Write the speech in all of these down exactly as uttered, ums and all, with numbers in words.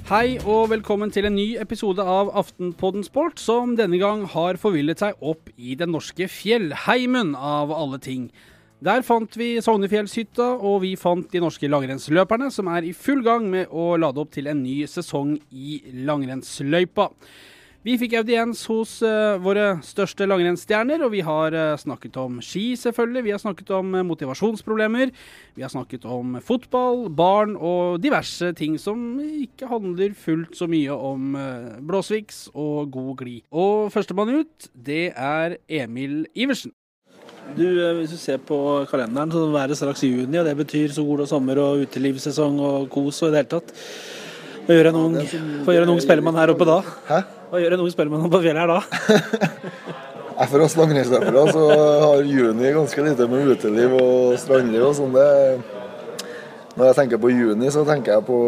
Hei og velkommen til en ny episode av Aftenpodden Sport, som denne gang har forvillet seg opp i den norske fjellheimen av alle ting. Der fant vi Sognefjellshytta, og vi fant de norske langrennsløperne, som er i full gang med å lade opp til en ny sesong i langrennsløypa. Vi fikk audiens hos uh, våre største langrennsstjerner, og vi har uh, snakket om ski selvfølgelig, vi har snakket om uh, motivasjonsproblemer, vi har snakket om fotball, barn og diverse ting som ikke handler fullt så mye om uh, blåsviks og god glid. Og førstemann ut, det er Emil Iversen. Du, hvis du ser på kalenderen, så er det straks juni, og det betyr sol og sommer og utelivssesong og kos og i det hele tatt. Hva gjør en ung, hva gjør en ung spellemann her oppe da? Hæ? Hva gjør en ung spellemann på fjellet her da? For oss langrennsløpere så har juni ganske lite med uteliv og strandliv og sånn. Når jeg tenker på juni, så tenker jeg på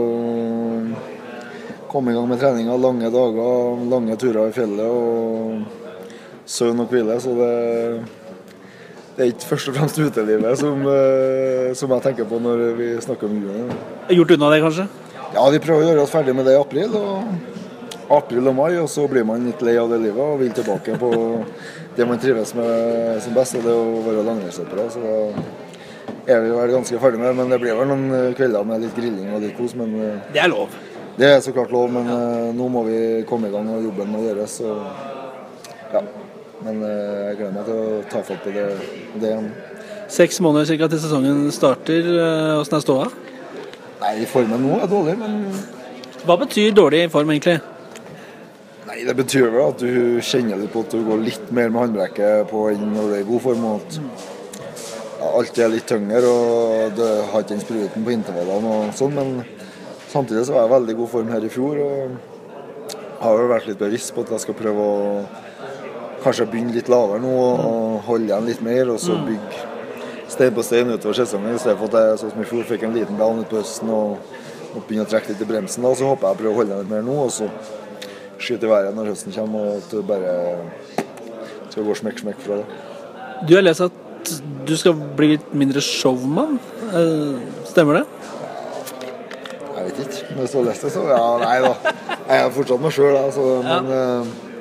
å komme i gang med trening av lange dager, lange turer i fjellet og søvn og hvile. Så det, det er ikke først og fremst utelivet som, som jeg tenker på når vi snakker om juni. Gjort unna det kanskje? Ja, vi prøver å gjøre oss ferdig med det i april, og april og mai, og så blir man litt lei av det livet og vil tilbake på det man trives med som best, og det å være langrennsløpere. Så da er vi vel ganske ferdig med det, men det blir vel noen kvelder med litt grilling og litt kos. Men det er lov. Det er så klart lov, men ja. Nå må vi komme i gang og jobben må gjøres. Så ja, men jeg gleder meg til å ta fatt på det, det igjen. Seks måneder cirka til sesongen starter. Hvordan er ståa? Nei, formen nå er dårlig, men... Hva betyr dårlig form egentlig? Nei, det betyr vel at du kjenner litt på at du går litt mer med håndbrekket på enn når du er i god form. Og at ja, alt er litt tyngre, og du har ikke den spruten på intervallene og sånn, men samtidig så var jeg i veldig god form her i fjor, og har jo vært litt bevisst på at jeg skal prøve å kanskje begynne litt lavere nå, og holde igjen litt mer, og så bygge stein på stein utover sesongen, i stedet for at jeg sånn som i fjor fikk en liten down ut på høsten og, og begynne å trekke litt i bremsen. Da, så håper jeg å prøve å holde litt mer nå, og så skyte i været når høsten kommer, og at det bare skal gå smekk-smekk fra det. Du har lest at du skal bli litt mindre showman. Stemmer det? Jeg vet ikke. Når jeg så lest det, så ja, nei da. Jeg er fortsatt meg selv, altså, men ja.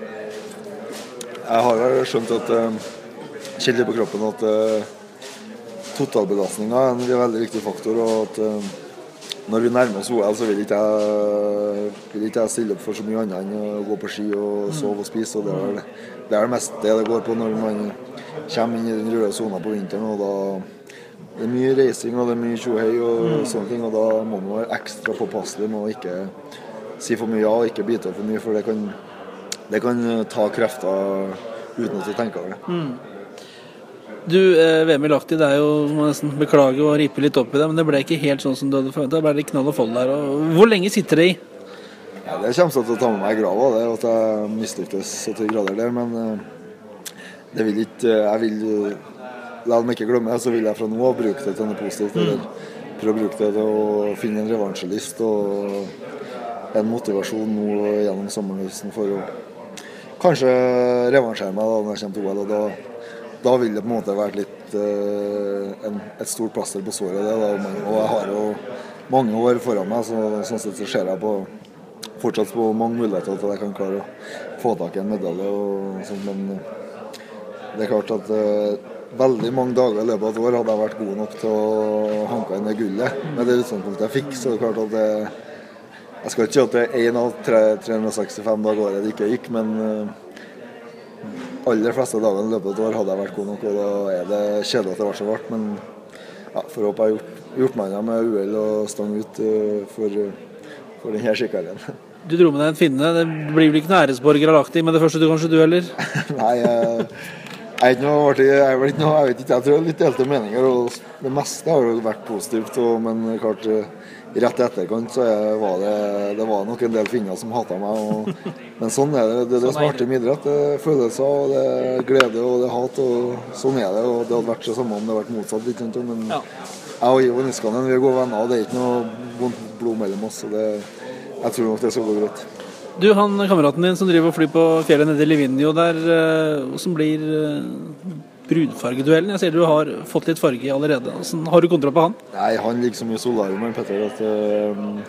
Jeg har vel skjønt at kjent litt på kroppen at totalbelastningen er en veldig viktig faktor, og at uh, når vi nærmer oss O L så vil ikke jeg, vil ikke jeg stille opp for så mye annet enn å gå på ski og sove og spise, og det er det, det, er det meste det går på når man kommer inn i den røde zona på vinteren, og da det er mye reising og det er mye tjohei og mm. sånne ting, og da må man være ekstra påpasselig med å ikke si for mye ja og ikke bite for mye, for det kan, det kan ta krefter uten at du tenker over det. Mm. Du, eh, V M i Lahti, det er jo, må nesten beklage og ripe litt opp i det, men det ble ikke helt sånn som du hadde forventet. Det ble litt knall og fold der. Og hvor lenge sitter det i? Ja, det kommer til å ta med meg i grava, det, at jeg mislyktes så til grader der, men eh, det vil ikke, jeg vil, la dem ikke glemme det, så vil jeg fra nå av bruke det til noe positivt, eller prøve å bruke det til å finne en revansjelyst og en motivasjon nå gjennom sommerhøsten for å kanskje revansjere meg da når jeg kommer til O L, og da Da vil det på en måte være litt, uh, en, et stort plaster på såret. Det, da, og jeg har jo mange år foran meg, så sånn sett så ser jeg på, fortsatt på mange muligheter til at jeg kan klare å få tak i en medalje. Og sånt, men det er klart at uh, veldig mange dager i løpet av et år hadde jeg vært god nok til å hanke inn det gullet. Med det utgangspunktet jeg fikk, så er det klart at det, jeg skal ikke si at det er en av tre hundre sekstifem dager året det ikke gikk, men uh, aller fleste dagene i løpet av et år hadde jeg vært god nok, og da er det kjedelig at det var så vart, men ja, for å håpe jeg har gjort, gjort meg med uhell og stang ut uh, for, for denne skikkeren. Du dro med deg en finne, det blir vel ikke noen æresborger av Lahti, men det første du kanskje du heller? Nei, jeg, jeg er ikke noe artig, jeg, er ikke noe, jeg vet ikke, jeg tror det er litt delte meninger, og det meste har jo vært positivt, og, men klart rett i etterkant så var det, det var nok en del finner som hatet meg, og, men sånn er det, det er det som er artig med idrett, det er følelser, og det er glede, og det er hat, og sånn er det, og det hadde vært det samme om det hadde vært motsatt, ikke sant, men ja. Jeg og Ivo Niskanen, vi er gode venner, og det er ikke noe vondt blod mellom oss, så det, jeg tror nok det skal gå greit. Du, han kameraten din som driver og flyr på fjellet nede i Livigno der, som blir brudfargeduellen. Jeg ser du har fått litt farge allerede. Sånn, har du kontroll på han? Nei, han ligger så mye solarium, Petter, at uh,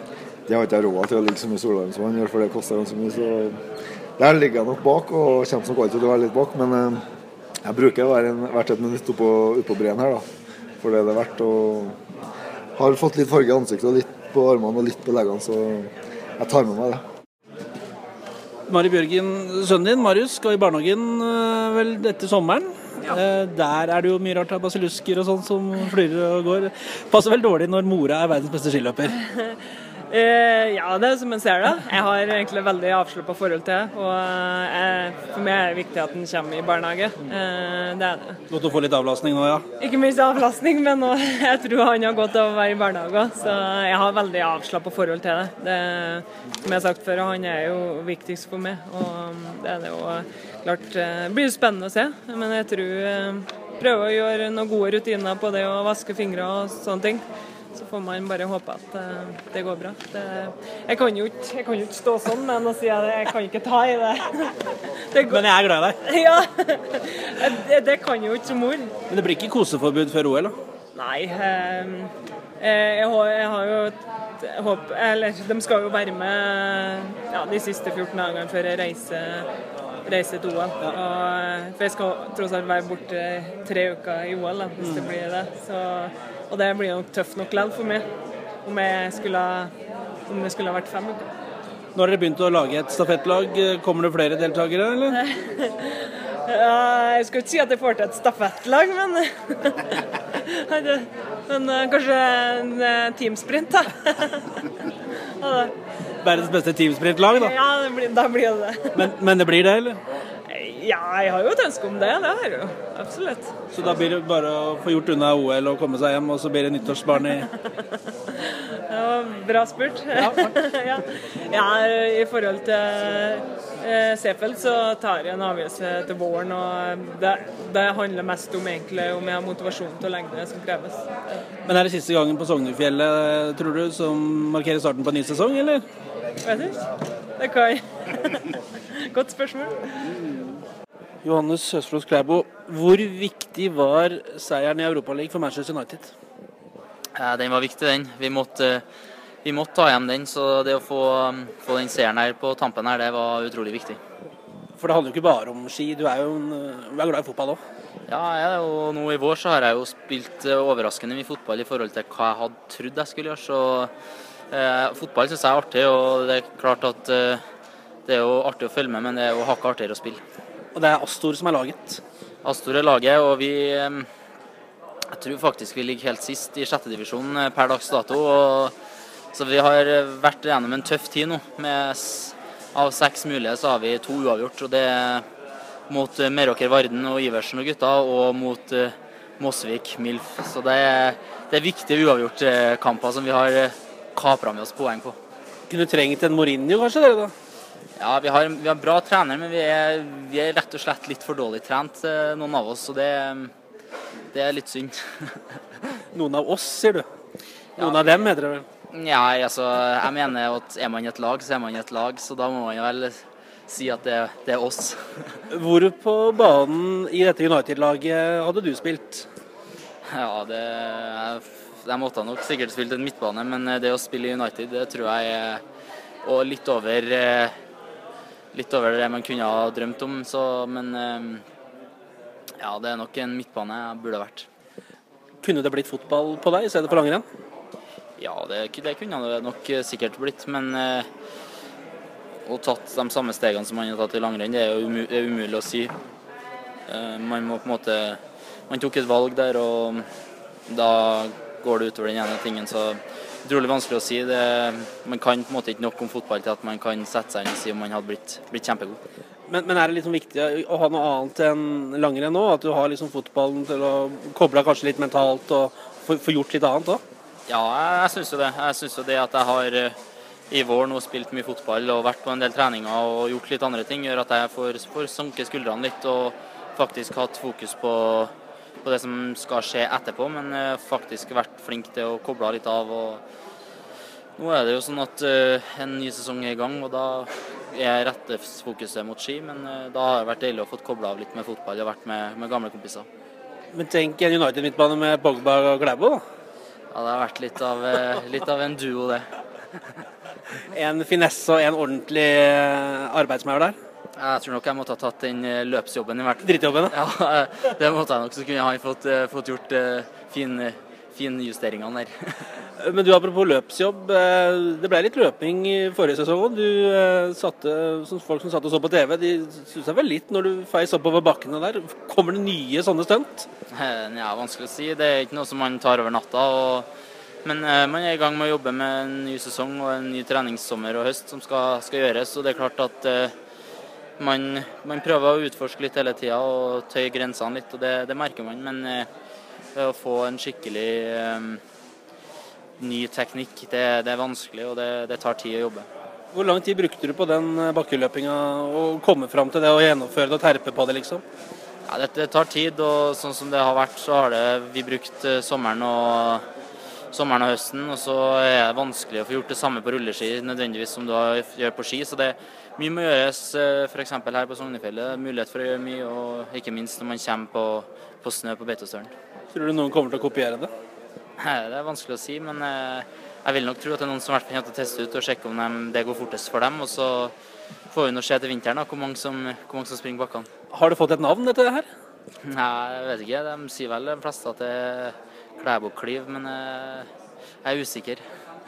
det har ikke jeg råd til å ligge så mye i Solheim som han gjør, for det koster ganske mye. Så der ligger jeg nok bak, og kommer nok alltid til å være litt bak. Men eh, jeg bruker å være en, hvert et minutt oppå, oppå breen her, da. For det er det verdt. Og har fått litt farge i ansiktet, og litt på armene og litt på leggene, så jeg tar med meg det. Mari Bjørgen, sønnen din, Marius, skal i barnehagen vel etter sommeren. Ja. Der er det jo mye rart av basillusker og sånn som flyr og går. Passer vel dårlig når mora er verdens beste skiløper? Uh, ja, det er som man ser det. Jeg har egentlig veldig avslappet forhold til det, og uh, for meg er det viktig at den kommer i barnehage. Uh, det er det. Godt å få litt avlastning nå, ja? Ikke minst avlastning, men nå, jeg tror han har godt av å være i barnehage, så jeg har veldig avslappet forhold til det. det. Som jeg har sagt før, han er jo viktigst for meg, og det er det jo klart. Det blir spennende å se, men jeg tror uh, prøver å gjøre noen gode rutiner på det, å vaske fingre og sånne ting. Så får man bare håpe at uh, det går bra. Det, jeg, kan jo ikke, jeg kan jo ikke stå sånn, men å si at jeg kan ikke ta i det. det går... Men jeg er glad i deg. Ja, det, det kan jo ikke som mor. Men det blir ikke koseforbud før O L, da? Nei, um, jeg, jeg har jo et håp, eller de skal jo være med ja, de siste fjorten dagene før jeg reiser, reiser til O L. Ja. Og, for jeg skal tross alt være borte tre uker i O L, da, hvis mm. det blir det. Så... Og det blir nok tøft nok lell for meg, om, jeg skulle, om det skulle ha vært fem uker. Nå har dere begynt å lage et stafettlag. Kommer det flere deltakere, eller? Ja, jeg skal ikke si at jeg får til et stafettlag, men, men kanskje en teamsprint, da. Verdens beste teamsprintlag, da? Ja, det blir, da blir det det. Men, men det blir det, eller? Ja, jeg har jo et ønske om det, det har jeg jo, absolutt. Så da blir det bare å få gjort unna O L og komme seg hjem, og så blir det nyttårsbarn i... Det var bra spurt. Ja, ja. Ja, i forhold til eh, Seefeld så tar jeg en avgjørelse til våren, og det, det handler mest om egentlig om jeg har motivasjon til å legge det som kreves. Men er det siste gangen på Sognefjellet, tror du, som markerer starten på en ny sesong, eller? Vet ikke. Det kan jeg. Godt spørsmål. Johannes Høsflot Klæbo, hvor viktig var seieren i Europa League for Manchester United? Ja, den var viktig, den. Vi måtte, vi måtte ta hjem den, så det å få, få den seieren her på tampen her, det var utrolig viktig. For det handler jo ikke bare om ski, du er jo en, du er glad i fotball også. Ja, jeg, og nå i vår så har jeg jo spilt overraskende mye fotball i forhold til hva jeg hadde trodd jeg skulle gjøre, så eh, fotball synes jeg er artig, og det er klart at eh, det er jo artig å følge med, men det er jo hakket artigere å spille. Og det er Astor som er laget? Astor er laget, og vi, jeg tror faktisk vi ligger helt sist i sjette divisjon per dags dato. Og, så vi har vært gjennom en tøff tid nå. Med, av seks mulige så har vi to uavgjort, og det er mot Meråker Varden og Iversen og gutta, og mot uh, Mosvik Milf. Så det er, det er viktige uavgjort kamper som vi har kapret med oss poeng på. Kunne trengt en Mourinho kanskje, dere da? Ja, vi har, vi har bra trener, men vi er, vi er rett og slett litt for dårlig trent, noen av oss, så det, det er litt synd. Noen av oss, sier du? Noen ja, av dem, heter det vel? Ja, altså, jeg mener at er man i et lag, så er man i et lag, så da må man vel si at det, det er oss. Hvor på banen i dette United-laget hadde du spilt? Ja, det, jeg måtte nok sikkert spilt en midtbane, men det å spille i United, det tror jeg er og litt over litt over det man kunne ha drømt om, så, men ja, det er nok en midtbane jeg burde vært. Kunne det blitt fotball på deg i stedet for langrenn? Ja, det, det kunne det nok sikkert blitt, men å tatt de samme stegene som man har tatt i langrenn, det er jo umu, det er umulig å si. Man må på en måte, man tok et valg der, og da går det utover den ene tingen, så utrolig vanskelig å si. Det, man kan på en måte ikke nok om fotball til at man kan sette seg inn og si om man hadde blitt, blitt kjempegod. Men, men er det liksom viktig å ha noe annet enn langrenn nå? At du har liksom fotballen til å koble kanskje litt mentalt og få, få gjort litt annet også? Ja, jeg, jeg synes jo det. Jeg synes jo det at jeg har i vår nå spilt mye fotball og vært på en del treninger og gjort litt andre ting, gjør at jeg får, får sanke skuldrene litt og faktisk hatt fokus på på det som skal skje etterpå, men uh, faktisk vært flink til å koble litt av. Og nå er det jo sånn at uh, en ny sesong er i gang, og da er rette fokuset mot ski, men uh, da har det vært deilig å få koblet av litt med fotball og vært med, med gamle kompiser. Men tenk en United-midtbane med Pogba og Klæbo, da? Ja, det har vært litt av, uh, litt av en duo, det. En finesse og en ordentlig arbeidsmaur der? Jeg tror nok jeg måtte ha tatt den løpsjobben i hvert fall. Drittjobben, ja? Ja, det måtte jeg nok, så kunne han fått, fått gjort fin, fin justeringene der. Men du, apropos løpsjobb, det ble litt løping i forrige sesong. Du satte, som folk som satt og så på T V, de synes jeg vel litt når du feis oppover bakkene der. Kommer det nye sånne stunt? Ja, vanskelig å si. Det er ikke noe som man tar over natta. Og, men man er i gang med å jobbe med en ny sesong og en ny treningssommer og høst som skal, skal gjøres. Og det er klart at man, man prøver å utforske litt hele tida og tøye grensene litt, og det, det merker man. Men å få en skikkelig um, ny teknikk, det, det er vanskelig, og det, det tar tid å jobbe. Hvor lang tid brukte du på den bakkeløpinga og komme fram til det og gjennomføre det og terpe på det, liksom? Ja, det, det tar tid, og sånn som det har vært, så har det, vi brukt sommeren og, sommeren og høsten, og så er det vanskelig å få gjort det samme på rulleski nødvendigvis som du gjør på ski, så det mye må gjøres, for eksempel her på Sognefjellet, mulighet for å gjøre mye, og ikke minst når man kommer på, på snø på Beitostølen. Tror du noen kommer til å kopiere det? Nei, det er vanskelig å si, men jeg vil nok tro at det er noen som i hvert fall kommer til å teste ut og sjekke om de, det går fortest for dem, og så får vi nå se til vinteren da, hvor mange som, hvor mange som springer bakkene. Har du fått et navn etter det her? Nei, jeg vet ikke. De sier vel de fleste at det er Klæbo-kliv, men jeg er usikker.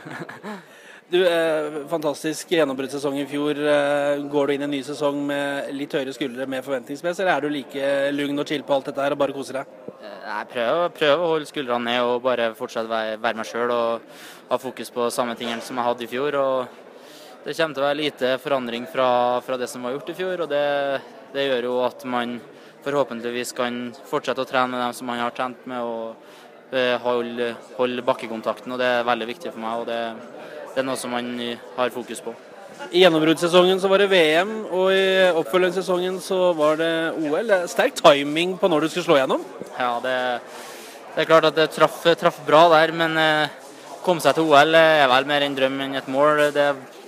Du, eh, fantastisk gjennombruddssesong i fjor. Eh, går du inn i en ny sesong med litt høyere skuldre med forventningspress, eller er du like lugn og chill på alt dette her og bare koser deg? Jeg prøver, prøver å holde skuldrene ned og bare fortsette å være, være meg selv og ha fokus på samme tingene som jeg hadde i fjor. Og det kommer til å være lite forandring fra, fra det som var gjort i fjor, og det, det gjør jo at man forhåpentligvis kan fortsette å trene med dem som man har trent med, og eh, holde, holde bakkekontakten, og det er veldig viktig for meg. og det Det er noe som man har fokus på. I gjennombruddssesongen så var det V M, og i oppfølgingssesongen så var det O L. Det er sterk timing på når du skulle slå gjennom. Ja, det, det er klart at det traff, traff bra der, men eh, komme seg til O L er vel mer en drøm enn et mål. Det,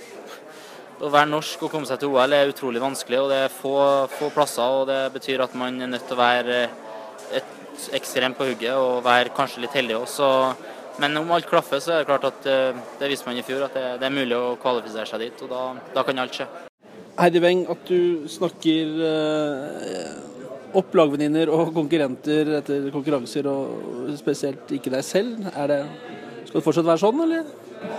å være norsk og komme seg til O L er utrolig vanskelig, og det er få, få plasser, og det betyr at man er nødt til å være et ekstremt på hugget og være kanskje litt heldig også. Men om alt klaffer, så er det klart at det viste man i fjor, at det, det er mulig å kvalifisere seg dit, og da, da kan alt skje. Heidi Weng, at du snakker eh, opp lagvenninner og konkurrenter etter konkurranser, og spesielt ikke deg selv, er det, skal det fortsatt være sånn, eller?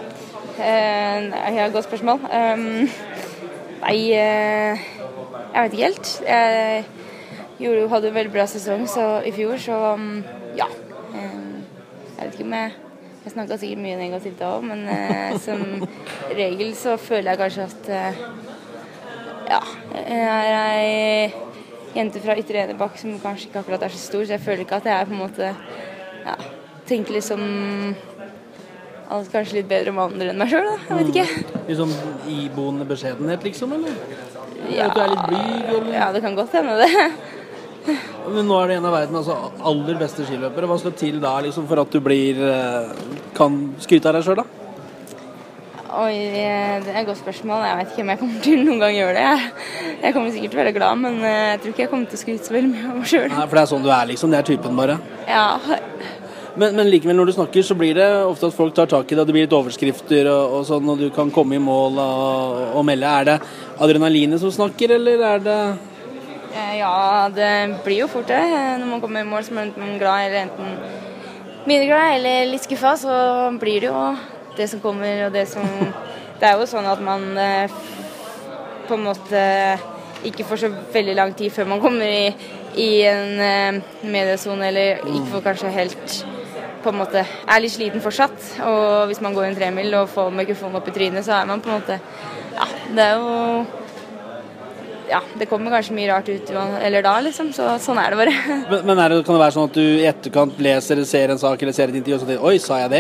Eh, det er et godt spørsmål. Um, nei, eh, jeg vet ikke helt. Jeg gjorde, hadde en veldig bra sesong så, i fjor, så um, ja. Eh, jeg vet ikke om jeg Jeg snakket sikkert mye negativt da også, men eh, som regel så føler jeg kanskje at eh, ja, jeg er ei jente fra Ytre Enebakk som kanskje ikke akkurat er så stor, så jeg føler ikke at jeg er på en måte, ja, tenker liksom alt kanskje litt bedre om andre enn meg selv da, jeg vet ikke. Litt sånn iboende beskjedenhet liksom, eller? Ja, at du er litt blyg, eller? Ja, det kan godt hende det. Men nå er det en av verdens altså, aller beste skiløpere. Hva skal til da liksom, for at du blir, kan skryte av deg selv da? Oi, det er et godt spørsmål. Jeg vet ikke om jeg kommer til noen gang gjøre det. Jeg kommer sikkert til å være glad, men jeg tror ikke jeg kommer til å skryte så veldig mye av meg selv. Nei, for det er sånn du er liksom, det er typen bare. Ja. Men, men likevel når du snakker så blir det ofte at folk tar tak i det, og det blir litt overskrifter og, og sånn, og du kan komme i mål og, og melde. Er det adrenalinet som snakker, eller er det... Ja, det blir jo fort det. Når man kommer i mål som er enten glad eller enten mindre glad eller litt skuffet, så blir det jo det som kommer og det som... Det er jo sånn at man på en måte ikke får så veldig lang tid før man kommer i, i en mediesone, eller ikke får kanskje helt på en måte er litt sliten fortsatt. Og hvis man går en tremil og får mikrofonen opp i trynet, så er man på en måte... Ja, det er jo... Ja, det kommer kanskje mye rart ut eller da, liksom, så sånn er det bare. Men, men er det, kan det være sånn at du i etterkant leser, ser en sak eller ser et intervju og så tenker, oi, sa jeg det?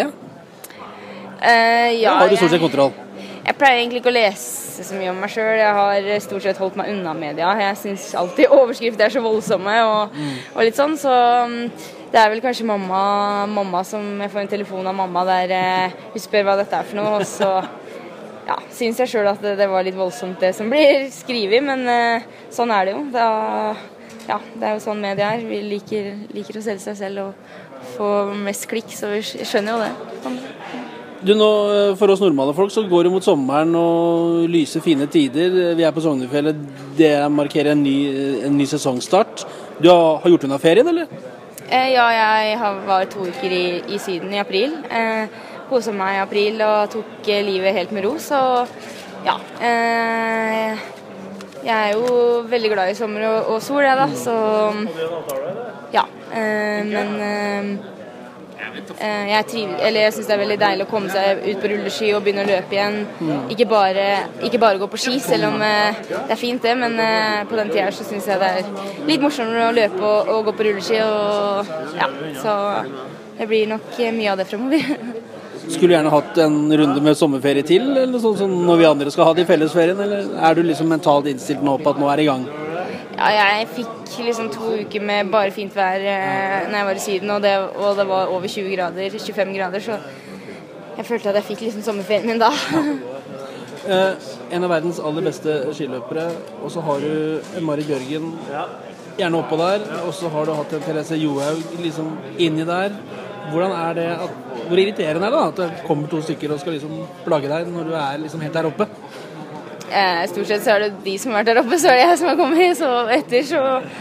Uh, ja, har du stort sett kontroll? Jeg, jeg pleier egentlig ikke å lese så mye om meg selv. Jeg har stort sett holdt meg unna media. Jeg synes alltid overskrifter er så voldsomme og, mm. og litt sånn, så um, det er vel kanskje mamma, mamma som jeg får en telefon av mamma der uh, hun spør hva dette er for noe, og så ja, synes jeg selv at det, det var litt voldsomt det som blir skrevet, men uh, sånn er det jo. Da, ja, det er jo sånn media er. Vi liker, liker å selge seg selv og få mest klikk, så vi skjønner jo det. Sånn. Du nå, For oss normale folk så går det mot sommeren og lyse fine tider. Vi er på Sognefjellet, det markerer en ny, en ny sesongstart. Du har, har gjort unna ferien, eller? Eh, ja, jeg har, var to uker i, i Syden i april. Eh, Koset meg i april og tok eh, livet helt med ro, så ja. Eh, jeg er jo veldig glad i sommer og, og sol, jeg da, så ja. Eh, men... Eh, Jeg, triv, eller jeg synes det er veldig deilig å komme seg ut på rulleski og begynne å løpe igjen. Mm. Ikke, bare, ikke bare gå på ski, selv om eh, det er fint det, men eh, på den tiden så synes jeg det er litt morsommere å løpe og, og gå på rulleski. Og, ja, så det blir nok mye av det fremover. Skulle du gjerne hatt en runde med sommerferie til, eller sånn som når vi andre skal ha det i fellesferien, eller er du liksom mentalt innstilt nå på at nå er det i gang? Ja, jeg fikk liksom to uker med bare fint vær eh, når jeg var i Syden, og det, og det var over tjue grader, tjuefem grader, så jeg følte at jeg fikk liksom sommerferien min da. eh, en av verdens aller beste skiløpere, og så har du Marit Bjørgen gjerne oppå der, og så har du hatt en Therese Johaug liksom inni der. Hvordan er det, at, hvor irriterende er det da, at det kommer to stykker og skal liksom plage deg når du er liksom helt der oppe? Eh, stort sett så er det de som har vært der oppe, så er det jeg som har kommet, så etter så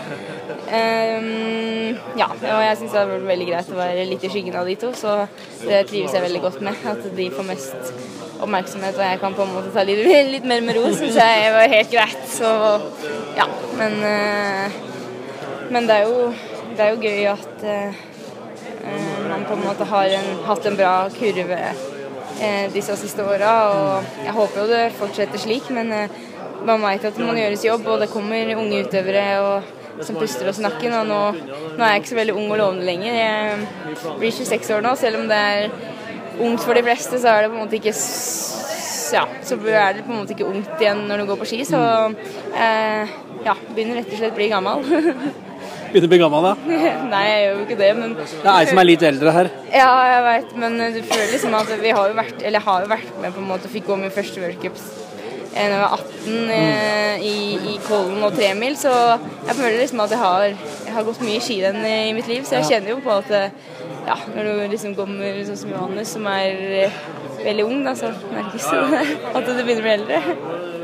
eh, ja, og jeg synes det har vært veldig greit å være litt i skyggen av de to, så det trives jeg veldig godt med, at de får mest oppmerksomhet, og jeg kan på en måte ta litt, litt mer med ro, synes jeg var helt greit, så ja, men eh, men det er jo det er jo gøy at eh, man på en måte har en, hatt en bra kurve disse siste årene, og jeg håper jo det fortsetter slik, men man vet at det må gjøres jobb, og det kommer unge utøvere og, som puster og snakker, og nå, nå er jeg ikke så veldig ung og lovende lenger. Jeg blir tjueseks år nå, selv om det er ungt for de fleste, så er det på en måte ikke ja, så er det på en måte ikke ungt igjen når du går på ski, så eh, ja, begynner rett og slett å bli gammel. Begynner å bli gammel da? Nei, jeg gjør jo ikke det, men... Det er jeg som er litt eldre her. Ja, jeg vet, men du føler liksom at vi har jo vært, eller jeg har jo vært med på en måte, fikk gå min første World Cups da jeg var atten eh, i, i Kollen og tremil, så jeg føler liksom at jeg har, jeg har gått mye skirenn i mitt liv, så jeg kjenner jo på at ja, når du liksom kommer sånn som Johannes, som er veldig ung, da, så merkes det at du begynner å bli eldre.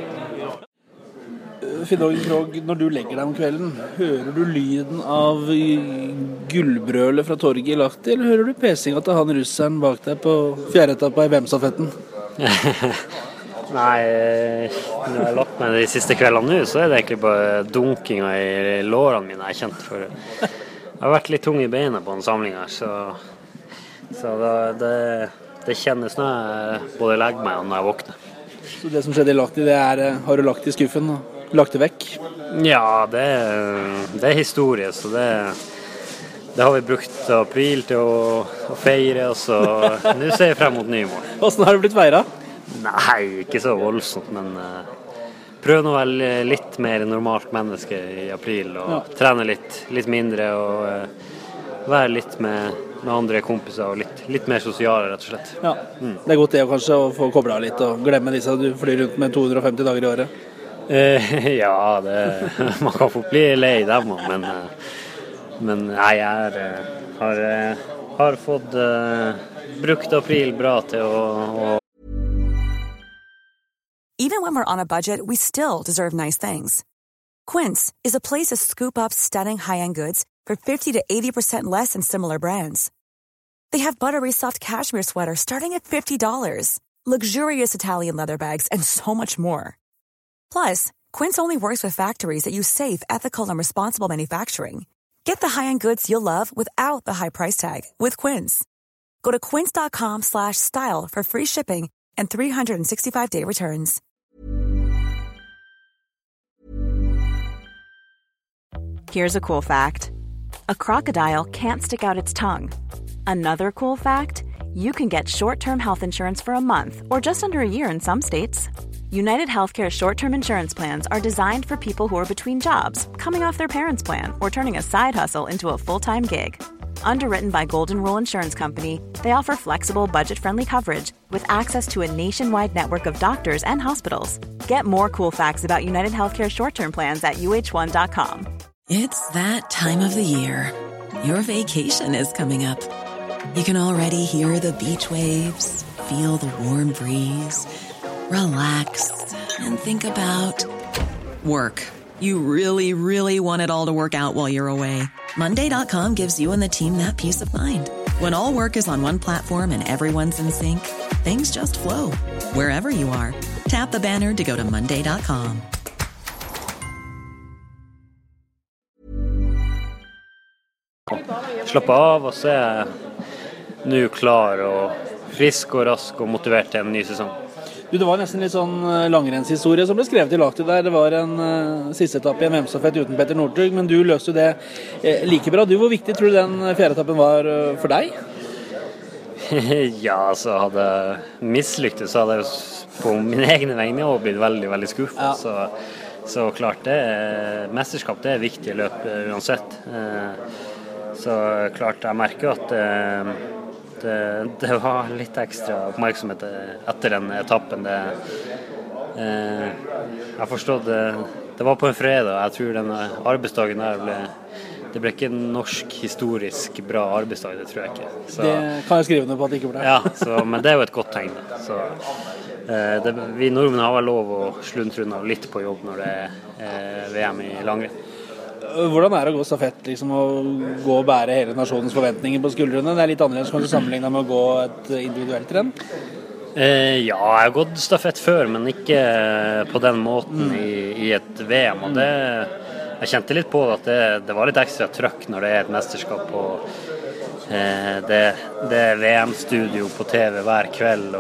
Finn-Åge Krogh, når du legger deg om kvelden, hører du lyden av gullbrølet fra torget i Lahti, eller hører du pesinga til han russeren bak deg på fjerde etappa i V M-stafetten? Nei, når jeg har lagt meg de siste kveldene nå, så er det egentlig bare dunkinga i lårene mine jeg er kjent for. Jeg har vært litt tung i beina på en samling her, så, så det, det, det kjennes når jeg både legger meg og når jeg våkner. Så det som skjedde i Lahti, det er, har du lagt i skuffen og lagt det vekk? Ja, det, det er historie, så det, det har vi brukt april til å, å feire, og så nå ser jeg frem mot nye mål. Hvordan har det blitt feiret? Nei, ikke så voldsomt, men uh, prøv å være litt mer normalt menneske i april, og ja. Trene litt, litt mindre, og uh, være litt med, med andre kompiser, og litt, litt mer sosiale, rett og slett. Ja, mm. Det er godt det kanskje å få koblet av litt, og glemme disse du flyr rundt med to hundre og femti dager i året. Uh, ja, det, man kan få bli lei dem, men, uh, men nei, jeg er, uh, har, uh, har fått uh, brukt april bra til å, å Even when we're on a budget, we still deserve nice things. Quince is a place to scoop up stunning high-end goods for fifty to eighty percent less than similar brands. They have buttery soft cashmere sweaters starting at fifty dollars, luxurious Italian leather bags, and so much more. Plus, Quince only works with factories that use safe, ethical, and responsible manufacturing. Get the high-end goods you'll love without the high price tag with Quince. Go to quince.com slash style for free shipping and three sixty-five day returns. Here's a cool fact. A crocodile can't stick out its tongue. Another cool fact, you can get short-term health insurance for a month or just under a year in some states. United Healthcare short-term insurance plans are designed for people who are between jobs, coming off their parents' plan, or turning a side hustle into a full-time gig. Underwritten by Golden Rule Insurance Company, they offer flexible, budget-friendly coverage with access to a nationwide network of doctors and hospitals. Get more cool facts about United Healthcare short-term plans at U H one dot com. It's that time of the year. Your vacation is coming up. You can already hear the beach waves, feel the warm breeze, relax, and think about work. You really, really want it all to work out while you're away. Monday dot com gives you and the team that peace of mind. When all work is on one platform and everyone's in sync, things just flow. Wherever you are, tap the banner to go to monday dot com. Slappe av, og så er jeg nå klar og frisk og rask og motivert til en ny sesong. Du, det var nesten litt sånn langrennshistorie som ble skrevet i lagtet der. Det var en uh, siste etappe i en V M-stafett uten Petter Northug, men du løste jo det eh, like bra. Du, hvor viktig tror du den fjerde etappen var uh, for deg? Ja, så hadde jeg mislyktes, så hadde jeg jo på mine egne vegne også blitt veldig, veldig skuffet. Ja. Så, så klart, det er, mesterskap det er viktig løp uansett. Eh, så klart, jeg merker at eh, Det, det var litt ekstra oppmerksomhet etter den etappen. Det, eh, jeg forstod det, det var på en fredag. Jeg tror den arbeidsdagen der ble, det ble ikke en norsk historisk bra arbeidsdag, det tror jeg ikke. Så, det kan jeg skrive ned på at det ikke ble. Ja, så, men det er jo et godt tegn. Så, eh, det, vi nordmenn har vel lov å sluntre unna litt på jobb når det er eh, V M i langrenn. Hvordan er det å gå stafett, liksom, å gå og bære hele nasjonens forventninger på skuldrene? Det er litt annerledes kanskje sammenlignet med å gå et individuelt renn? Eh, ja, jeg har gått stafett før, men ikke på den måten mm. i, i et V M. Og det, jeg kjente litt på at det, det var litt ekstra trøkk når det er et mesterskap. Og eh, det, det er V M-studio på T V hver kveld,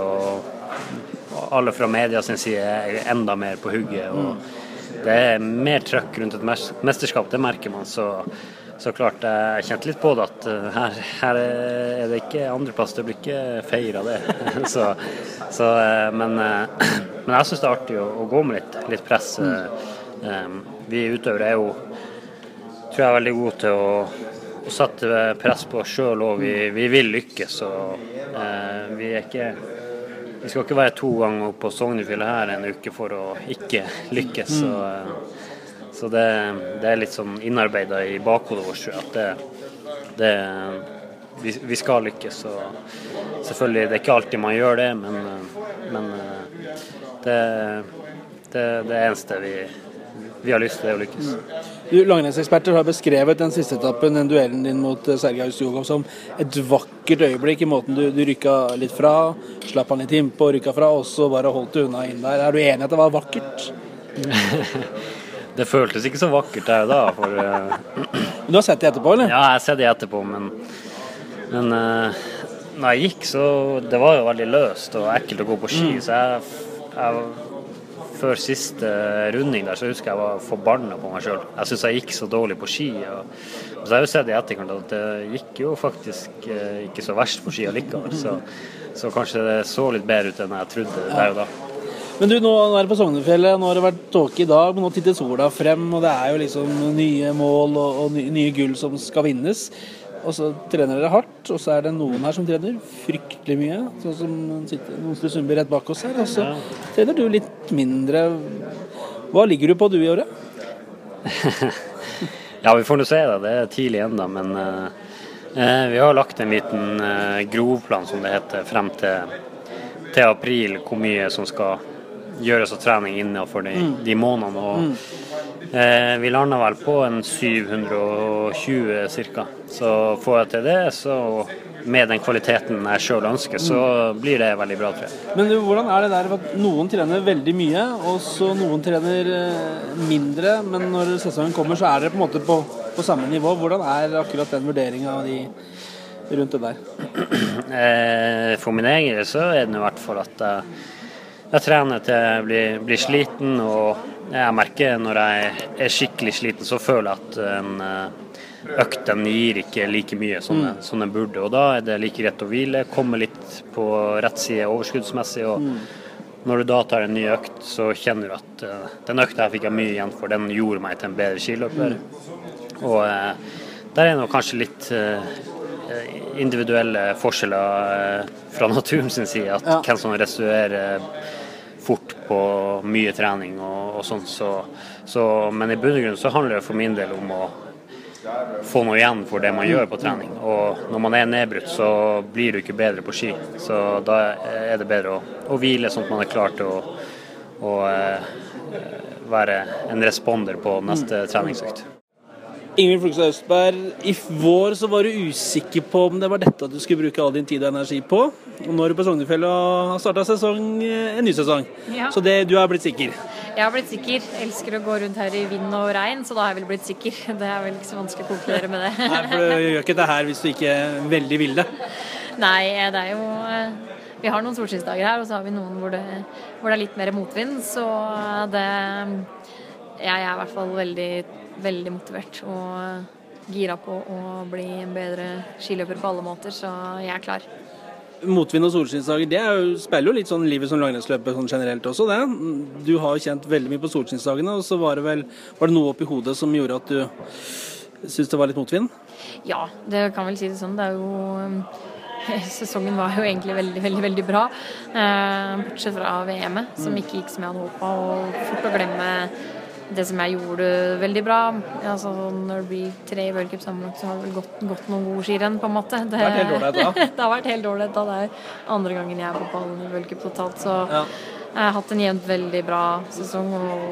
og alle fra media sin side er enda mer på hugget. Og mm. det er mer trøkk rundt et mesterskap, det merker man. Så, så klart, jeg kjente litt på det at her, her er det ikke andreplass, det blir ikke feir av det. så, så, men, men jeg synes det er artig å, å gå med litt, litt press. Mm. Vi utøvere er jo, tror jeg, er veldig gode til å, å sette press på oss selv, og vi, vi vil lykkes. Så vi er ikke... Vi skal ikke være to ganger på Sognefjellet her en uke for å ikke lykkes, mm. så, så det, det er litt sånn innarbeidet i bakhodet vårt, at det, det, vi, vi skal lykkes. Så selvfølgelig, det er ikke alltid man gjør det, men, men det, det, det eneste vi, vi har lyst til det å lykkes. Du, langrennseksperter har beskrevet den siste etappen, den duellen din mot Sergej Ustjugov, som et vakkert øyeblikk i måten du, du rykka litt fra, slapp han litt innpå, rykka fra, og så bare holdt du unna inn der. Er du enig at det var vakkert? Det føltes ikke så vakkert der da, for... Uh... Du har sett det etterpå, eller? Ja, jeg har sett det etterpå, men, men uh, når jeg gikk, så det var jo veldig løst og ekkelt å gå på ski, mm. så jeg... jeg før siste runding der, så husker jeg var forbannet på meg selv. Jeg synes jeg gikk så dårlig på ski. Og, så jeg har jo sett i etterkant at det gikk jo faktisk eh, ikke så verst på ski allikevel. Så, så kanskje det så litt bedre ut enn jeg trodde der og da. Men du, nå er det på Sognefjellet, nå har det vært tåke i dag, men nå titter sola frem, og det er jo liksom nye mål og, og nye gull som skal vinnes. Og så trener dere hardt, og så er det noen her som trener fryktelig mye, sånn som sitter noen som Sundby rett bak oss her, og så ja. Trener du litt mindre. Hva ligger du på du i året? Ja, vi får nå se det, det er tidlig enda, men eh, vi har lagt en liten eh, grovplan, som det heter, frem til, til april, hvor mye som skal gjøres av trening innenfor de, mm. de månedene, og mm. Eh, vi lander vel på en syv hundre og tjue cirka. Så får jeg til det, så med den kvaliteten jeg selv ønsker, så blir det veldig bra, tror jeg. Men du, hvordan er det der at noen trener veldig mye, og så noen trener mindre, men når sesongen kommer, så er dere på en måte på, på samme nivå. Hvordan er akkurat den vurderingen av de rundt det der? Eh, for min egen del så er det i hvert fall at jeg, jeg trener til jeg blir, blir sliten, og jeg merker når jeg er skikkelig sliten, så føler jeg at en økt den gir ikke like mye som, mm. som den burde, og da er det like rett å hvile, komme litt på rett side overskuddsmessig, og mm. når du da tar en ny økt, så kjenner du at uh, den økta jeg fikk jeg mye igjen for, den gjorde meg til en bedre skiløper. Mm. Og uh, der er det kanskje litt uh, individuelle forskjeller uh, fra naturen sin side, at ja. Hvem som restituerer fort på mye trening og, og sånn, så, så, men i bunn og grunn så handler det for min del om å få noe igjen for det man gjør på trening. Og når man er nedbrutt, så blir du ikke bedre på ski. Så da er det bedre å, å hvile, sånn at man er klar til å, å være en responder på neste treningsøkt. Ingvild Flugstad Østberg, i vår så var du usikker på om det var dette at du skulle bruke all din tid og energi på. Og nå er du på Sognefjell og har startet sesong, en ny sesong. Ja. Så det, du har blitt sikker? Jeg har blitt sikker. Jeg elsker å gå rundt her i vind og regn, så da har jeg vel blitt sikker. Det er vel ikke så vanskelig å konkludere med det. Nei, for du gjør ikke det her hvis du ikke veldig vil det. Nei, det er jo... Vi har noen solskinnsdager her, og så har vi noen hvor det, hvor det er litt mer motvind, så det... Jeg er i hvert fall veldig, veldig motivert og gira på å bli en bedre skiløper på alle måter, så jeg er klar. Motvind og solskinnsdager, det er jo, spiller jo litt sånn livet som langrennsløper sånn generelt også, det. Du har jo kjent veldig mye på solskinnsdagene, og så var det vel var det noe oppi hodet som gjorde at du syntes det var litt motvind? Ja, det kan vel si det sånn. Det er jo... Sesongen var jo egentlig veldig, veldig, veldig bra. Eh, bortsett fra V M-et, som ikke gikk som jeg hadde håpet, og fort å glemme det som jeg gjorde veldig bra. Altså, når det blir tre World Cup sammenlagt, så har det vel gått, gått noen gode skirenn, på en måte. Det, det har vært helt dårlig da. Det har vært helt dårlig da. Det er andre gangen jeg er på pallen i World Cup totalt, så ja. Jeg har hatt en jevnt veldig bra sesong,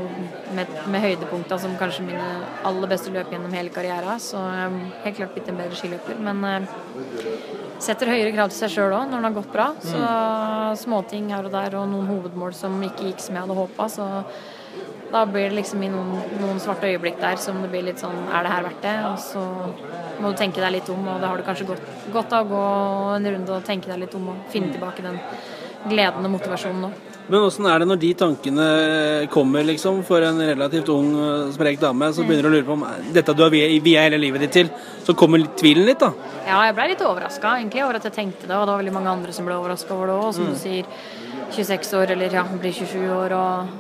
og med, med høydepunkter som kanskje mine aller beste løp gjennom hele karrieren, så jeg har helt klart blitt en bedre skiløper, men eh, setter høyere krav til seg selv også når den har gått bra, så mm. småting her og der, og noen hovedmål som ikke gikk som jeg hadde håpet, så da blir det liksom i noen, noen svarte øyeblikk der som det blir litt sånn, er det her verdt det? Og så må du tenke deg litt om, og det har du kanskje godt, godt av å gå en runde og tenke deg litt om og finne tilbake den gleden og motivasjonen nå. Men hvordan er det når de tankene kommer liksom for en relativt ung, sprek dame, så begynner du å lure på om dette du har via hele livet ditt til, så kommer tvilen litt da? Ja, jeg ble litt overrasket egentlig over at jeg tenkte det, og det var veldig mange andre som ble overrasket over det også, som mm. du sier, tjueseks år, eller ja, blir tjuesju år,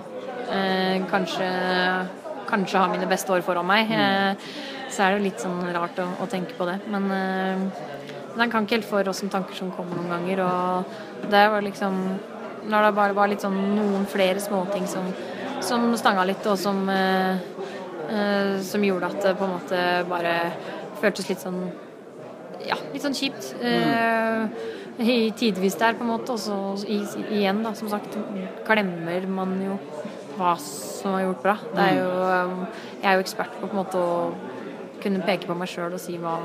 og eh, kanskje, kanskje har mine beste år foran meg, mm. eh, så er det litt sånn rart å, å tenke på det, men eh, den kan ikke helt få oss som tanker som kommer noen ganger, og det var liksom... Når det bare var litt sånn noen flere småting som, som stanga litt, og som, eh, eh, som gjorde at det på en måte bare føltes litt sånn, ja, litt sånn kjipt. Eh, i tidvis der på en måte, og så i, igjen da, som sagt, glemmer man jo hva som har gjort bra. Det er jo, jeg er jo ekspert på på en måte å kunne peke på meg selv og si hva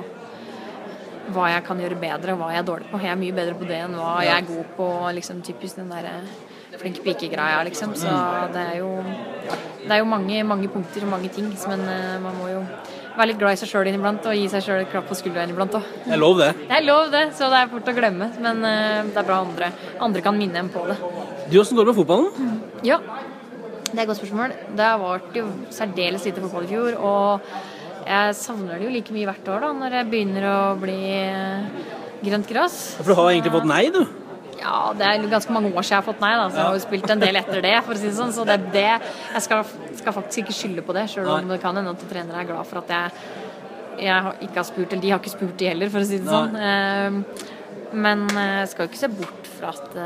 hva jeg kan gjøre bedre, og hva jeg er dårlig på. Jeg er mye bedre på det enn hva jeg er god på, liksom typisk den der flink pike-greia, liksom. Så det er jo, det er jo mange, mange punkter og mange ting, men man må jo være litt glad i seg selv inniblant, og gi seg selv et klapp på skulderen inniblant også. Det er lov det. Det er lov det, så det er fort å glemme, men det er bra andre, andre kan minne en på det. Du, hvordan går det med fotballen? Mm. Ja, det er et godt spørsmål. Det har vært jo særdeles lite fotball i fjor, og jeg savner det jo like mye hvert år da, når jeg begynner å bli grønt gress. For du har egentlig fått nei, du? Ja, det er ganske mange år siden jeg har fått nei, da, så jeg har jo spilt en del etter det, for å si det sånn, så det er det. Jeg skal, skal faktisk ikke skylde på det, selv om det kan hende at trenere er glad for at jeg, jeg ikke har spurt, eller de har ikke spurt de heller, for å si det sånn. Nei. Men jeg skal jo ikke se bort fra at...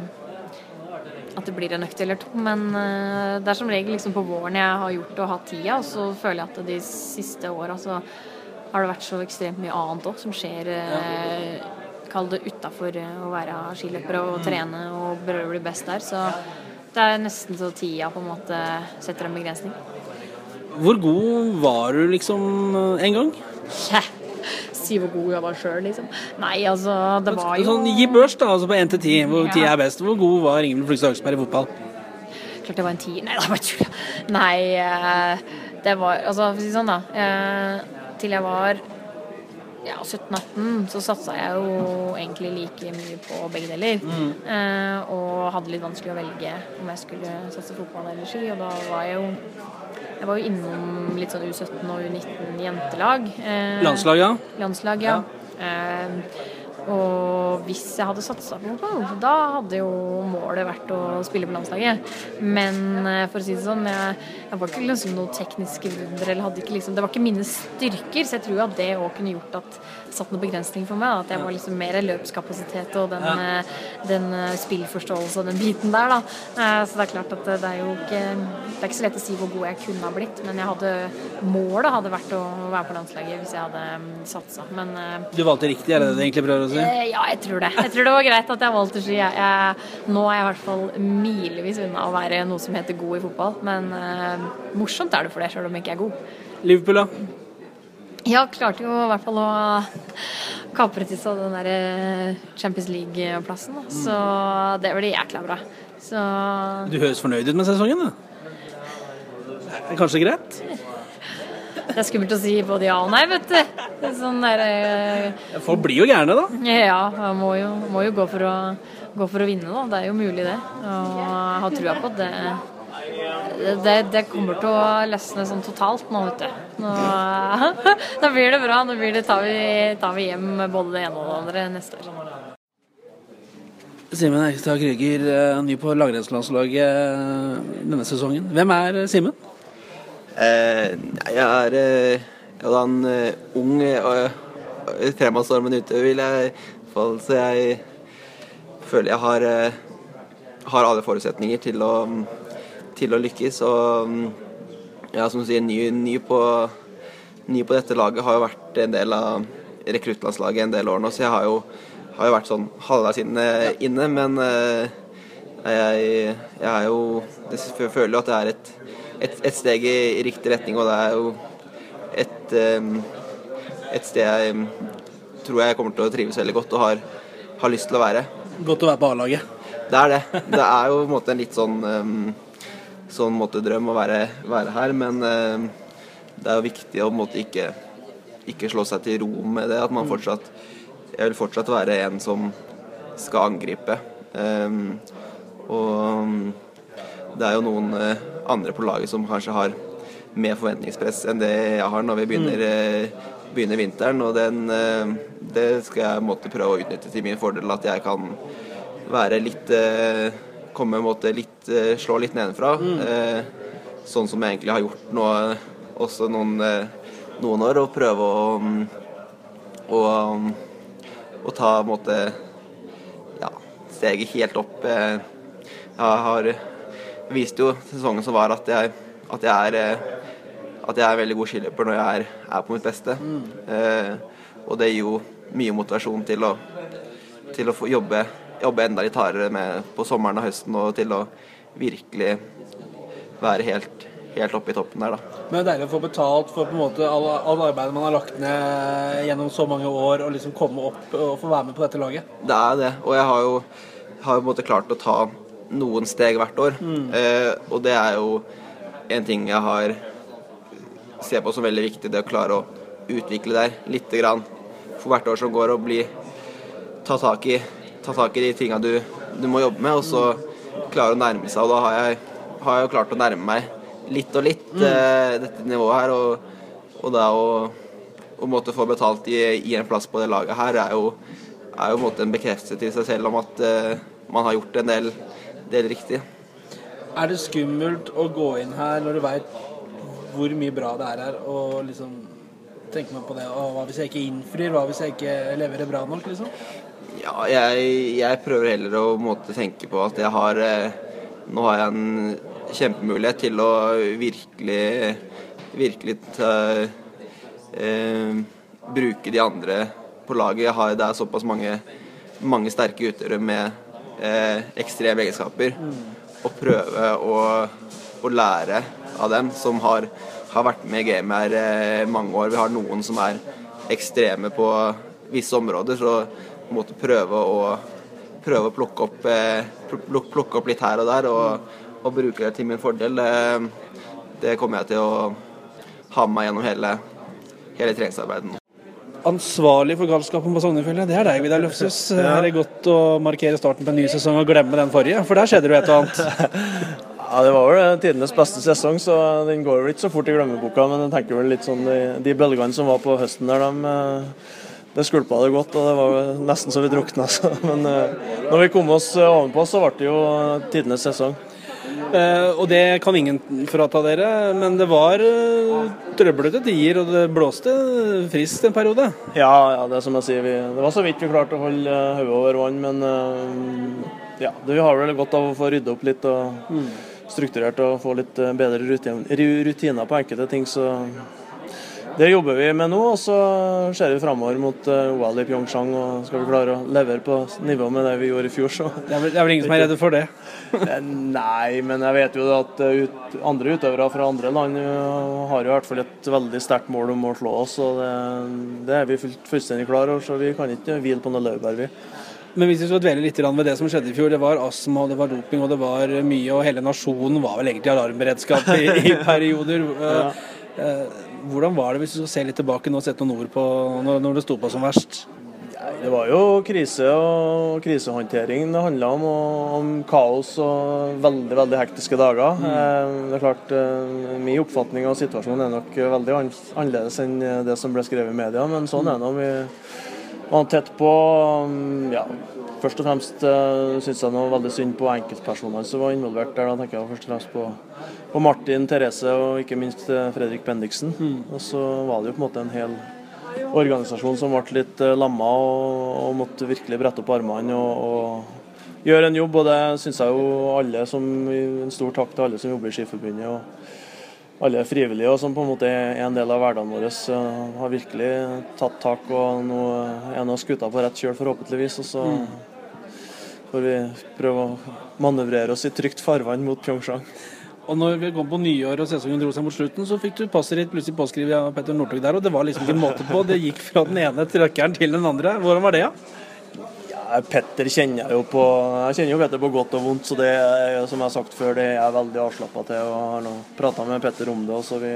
at det blir en økt eller to, men uh, det er som regel liksom på våren jeg har gjort og hatt tida, og så føler jeg at de siste årene så har det vært så ekstremt mye annet også som skjer, uh, kall det utenfor uh, å være skiløpere og trene og prøve å bli best der, så det er nesten så tida på en måte setter en begrensning. Hvor god var du liksom en gang? Ja. Si hvor god jeg var selv, liksom. Nei, altså, det var jo... Sånn, gi børs da, altså på en til ti, hvor ti er best. Hvor god var Ingvild Flugstad Østberg i fotball? Klart det var en ti. Nei, det var tull. Nei, det var, altså, for å si sånn da, til jeg var ja, sytten atten, så satset jeg jo egentlig like mye på begge deler. Mm. Og hadde litt vanskelig å velge om jeg skulle satse fotball eller ski, og da var jeg jo Jeg var jo innom litt sånn U sytten og U nitten jentelag. Eh, landslag, ja. Landslag, ja. ja. Eh, Og hvis jeg hadde satset på fotball, da hadde jo målet vært å spille på landslaget. Men for å si det sånn, jeg, jeg var ikke liksom noe teknisk under, eller hadde ikke liksom, det var ikke mine styrker, så jeg tror at det også kunne gjort at det satt noen begrensning for meg, at jeg var liksom mer løpskapasitet og den, ja. den spillforståelse og den biten der da. Så det er klart at det er jo ikke, det er ikke så lett å si hvor god jeg kunne ha blitt, men jeg hadde, målet hadde vært å være på landslaget hvis jeg hadde satset. Men du valgte riktig, er det det egentlig prøver å si? Ja, jeg tror det. Jeg tror det var greit at jeg valgte ski. Jeg, jeg, nå er jeg i hvert fall milevis unna å være noe som heter god i fotball, men uh, morsomt er det for det, selv om jeg ikke er god. Liverpool da? Ja, klarte jo i hvert fall å kapre til seg den der Champions League-plassen, da. Så det var det jækla bra. Så... Du høres fornøyd ut med sesongen, da? Er det kanskje greit? Det er skummelt å si både ja og nei, vet du. Det er sånn der, eh... Folk blir jo gærne, da. Ja, jeg må jo, må jo gå, for å, gå for å vinne, da. Det er jo mulig, det. Og jeg har trua på at det, det, det kommer til å løsne sånn totalt nå, vet du. Nå, da blir det bra. Nå blir det, tar, vi, tar vi hjem både det ene og det andre neste år. Simen Ekstad Krüger, ny på langrennslandslaget denne sesongen. Hvem er Simen? Eh, jeg er eh, ja, en uh, ung og uh, fremadstormende ute, vil jeg fall, så jeg føler jeg har, uh, har alle forutsetninger til å, til å lykkes. Og ja, som du sier, ny, ny, på, ny på dette laget har jo vært en del av rekruttlandslaget en del år nå, så jeg har jo, har jo vært sånn halvveis inne, inne men uh, jeg, jeg er jo, jeg føler jo at det er et Et, et steg i riktig retning, og det er jo et, um, et sted jeg tror jeg kommer til å trives veldig godt og har, har lyst til å være. Godt å være på A-laget. Det er det. Det er jo på en måte en litt sånn, um, sånn måte drøm å være, være her, men um, det er jo viktig å på en måte ikke, ikke slå seg til ro med det, at man fortsatt, jeg vil fortsatt være en som skal angripe. Um, og det er jo noen uh, andre på laget som kanskje har mer forventningspress enn det jeg har når vi begynner, uh, begynner vinteren, og den, uh, det skal jeg måtte prøve å utnytte til min fordel, at jeg kan være litt, uh, komme måtte litt, uh, slå litt nedenfra, mm. uh, sånn som jeg egentlig har gjort nå, også noen, uh, noen år, og prøve å, um, å, um, å ta måtte, ja, steget helt opp. Uh, jeg har viste jo sesongen som var at jeg, at jeg, er, at jeg er veldig god skiløper når jeg er, er på mitt beste. Mm. Eh, og det gir jo mye motivasjon til å, til å få jobbe, jobbe enda litt hardere med, på sommeren og høsten, og til å virkelig være helt, helt oppe i toppen der, da. Men det er deilig å få betalt for på en måte all, all arbeidet man har lagt ned gjennom så mange år, og liksom komme opp og få være med på dette laget. Det er det, og jeg har jo, har jo på en måte klart å ta noen steg hvert år, mm. eh, og det er jo en ting jeg har ser på som veldig viktig, det å klare å utvikle der litt grann for hvert år som går, og bli ta tak i, ta tak i de tingene du, du må jobbe med, og så klare å nærme seg, og da har jeg, har jeg jo klart å nærme meg litt og litt mm. eh, dette nivået her, og, og da å, å måtte få betalt i, i en plass på det laget her er jo, er jo måtte en bekreftelse til seg selv om at eh, man har gjort en del det er riktig. Er det skummelt å gå inn her når du vet hvor mye bra det er her, og liksom tenke meg på det, og hva hvis jeg ikke innfrir, hva hvis jeg ikke leverer bra nok, liksom? Ja, jeg, jeg prøver heller å måtte tenke på at jeg har, nå har jeg en kjempemulighet til å virkelig, virkelig ta, eh, bruke de andre på laget. Jeg har, det er såpass mange, mange sterke utøvere med Eh, ekstreme egenskaper, mm. og prøve å, å lære av dem som har, har vært med i gamet her eh, mange år. Vi har noen som er ekstreme på visse områder, så måtte prøve å, prøve å plukke, opp, eh, plukke, plukke opp litt her og der, og, og bruke det til min fordel. Eh, det kommer jeg til å ha med meg gjennom hele, hele treningsarbeidet. Ansvarlig for galskapen på Sognefjellet, det er deg, Vidar Løfshus. Ja. Er det godt å markere starten på en ny sesong og glemme den forrige? For der skjedde det jo et og annet. Ja, det var vel tidenes beste sesong, så den går vel ikke så fort i glemmeboka, men jeg tenker vel litt sånn, de, de bølgene som var på høsten der, de, det skulpa det godt, og det var nesten så vi drukna. Så. Men uh, når vi kom oss ovenpå, så ble det jo tidenes sesong. Uh, og det kan ingen frata dere, men det var uh, trøblete tider, og det blåste friskt en periode. Ja, ja, det er som jeg sier, vi, det var så vidt vi klarte å holde uh, hodet over vann, men uh, ja, det, vi har vel godt av å få rydde opp litt og mm. strukturert og få litt uh, bedre rutiner, rutiner på enkelte ting, så det jobber vi med nå, og så ser vi fremover mot uh, O L i Pyeongchang, og skal vi klare å levere på nivå med det vi gjorde i fjor. Så. Det er vel, det er vel ingen som er redde for det? Nei, men jeg vet jo at ut, andre utøvere fra andre land uh, har jo i hvert fall et veldig sterkt mål om å slå oss, og det, det er vi fullstendig klar over, så vi kan ikke hvile på noe laurbær, vi. Men hvis vi skal dvele litt ved det som skjedde i fjor, det var astma, og det var doping, og det var mye, og hele nasjonen var vel egentlig alarmberedskap i, i perioder. Ja. Uh, hvordan var det hvis du skal se litt tilbake nå og sette noen ord på når, når det sto på som verst? Ja, det var jo krise og krisehåndtering det handlet om, og om kaos og veldig, veldig hektiske dager. Mm. Uh, det er klart, uh, min oppfatning av situasjonen er nok veldig annerledes enn det som ble skrevet i media, men sånn er det. Vi var tett på, um, ja, først og fremst uh, synes jeg noe veldig synd på enkeltpersoner som var involvert der. Da tenker jeg først og fremst på, på Martin, Therese og ikke minst Fredrik Bendiksen. Mm. Og så var det jo på en måte en hel organisasjon som ble litt uh, lamma og, og måtte virkelig brette opp armene og, og gjøre en jobb. Og det synes jeg jo alle som, en stor takk til alle som jobber i Skiforbundet og alle frivillige og som på en måte er en del av hverdagen vår, uh, har virkelig tatt tak, og nå er noe skuta på rett kjøl forhåpentligvis, og så mm. får vi prøve å manøvrere oss i trygt farvann mot Pyeongchang. Og når vi kom på nyår og sesongen dro seg mot slutten, så fikk du passet ditt plutselig påskrevet av Petter Northug der, og det var liksom ikke måte på. Det gikk fra den ene trøkkeren til den andre. Hvordan var det, ja? Ja, Petter kjenner jeg jo på, jeg kjenner jo Petter på godt og vondt, så det er, som jeg har sagt før, det er jeg veldig avslappet til, og har nå pratet med Petter om det, og så vi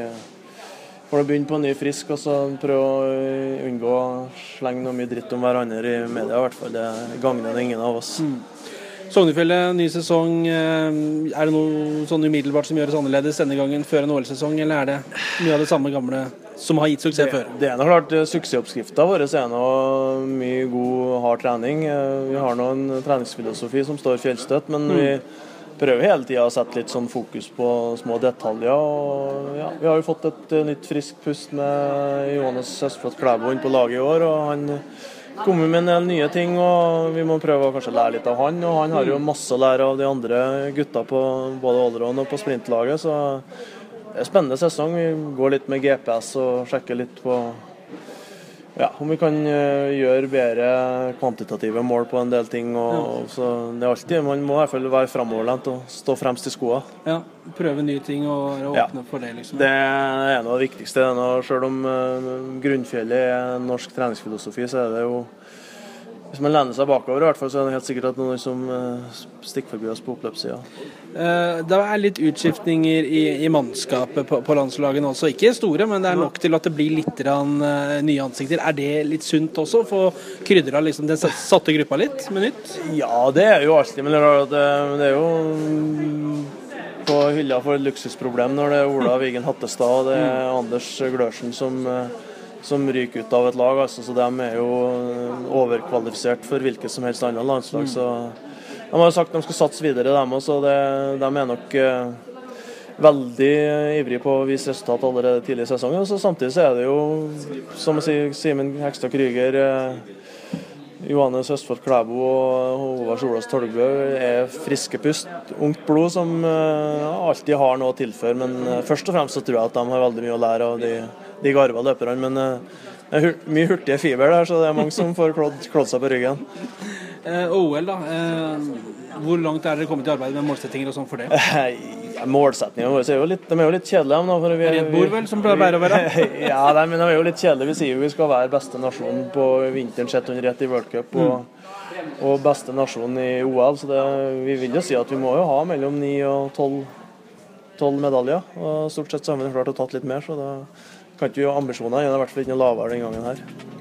får begynne på ny frisk, og så prøve å unngå å slenge noe mye dritt om hverandre i media, i hvert fall. Det gagner det ingen av oss. Mm. Sognefjellet, ny sesong. Er det noe sånn umiddelbart som gjøres annerledes denne gangen før en O L-sesong, eller er det mye av det samme gamle som har gitt suksess før? Det, det er noe klart, suksessoppskriften vår er noe mye god, hard trening. Vi har nå en treningsfilosofi som står fjellstøtt, men mm. vi prøver hele tiden å sette litt sånn fokus på små detaljer. Og, ja, vi har jo fått et nytt friskt pust med Johannes Østflot Klæbo inn på laget i år, og han kommer med en del nye ting, og vi må prøve å kanskje lære litt av han, og han har jo masse å lære av de andre gutta på både allround og på sprintlaget, så det er en spennende sesong. Vi går litt med G P S og sjekker litt på ja, om vi kan gjøre bedre kvantitative mål på en del ting, og så det er alltid, man må i hvert fall være fremoverlent og stå fremst i skoene. Ja, prøve nye ting og åpne ja, for det liksom. Det er noe av det viktigste, selv om grunnfjellet er norsk treningsfilosofi, så er det jo, hvis man lener seg bakover i hvert fall, så er det helt sikkert at noen som stikker forbi oss på oppløpssiden. Det er litt utskiftninger i, i mannskapet på, på landslagene også, ikke store, men det er nok til at det blir litt rann, uh, nye ansikter. Er det litt sunt også, for å krydre liksom, den satte gruppa litt med nytt? Ja, det er jo alltid, men det er, det, det er jo på hylla for et luksusproblem når det er Ola Vigen Hattestad og det er mm. Anders Glørsen som som ryker ut av et lag, altså, så de er jo overkvalifisert for hvilket som helst annet landslag, mm. så de har jo sagt at de skal satse videre, dem også, det, de er nok uh, veldig ivrige på å vise resultat allerede tidlig i sesongen, så samtidig så er det jo, som å si, Simen Hekstad Kryger, uh, Johannes Østfold Klæbo og Håvard Solås Tolgbø er friske pust, ungt blod som uh, alltid har noe å tilføre, men uh, først og fremst så tror jeg at de har veldig mye å lære av de de garva løperne, men uh, det er mye hurtige fiber der, så det er mange som får klådd, klådd seg på ryggen. Eh, O L da, eh, hvor langt er dere kommet i arbeidet med målsettinger og sånn for det? Ja, målsettingene våre er jo litt, de er jo litt kjedelige. Nå, for vi, Redd bord vel, som pleier å være? Ja, nei, men de er jo litt kjedelige. Vi sier jo vi skal være beste nasjon på vinteren sett under ett i World Cup, og, mm. og beste nasjon i O L, så det, vi vil jo si at vi må jo ha mellom ni og tolv medaljer, og stort sett så har vi klart å tatt litt mer, så da kan ikke vi ha ambisjoner, det er i hvert fall ikke noe lavere den gangen her.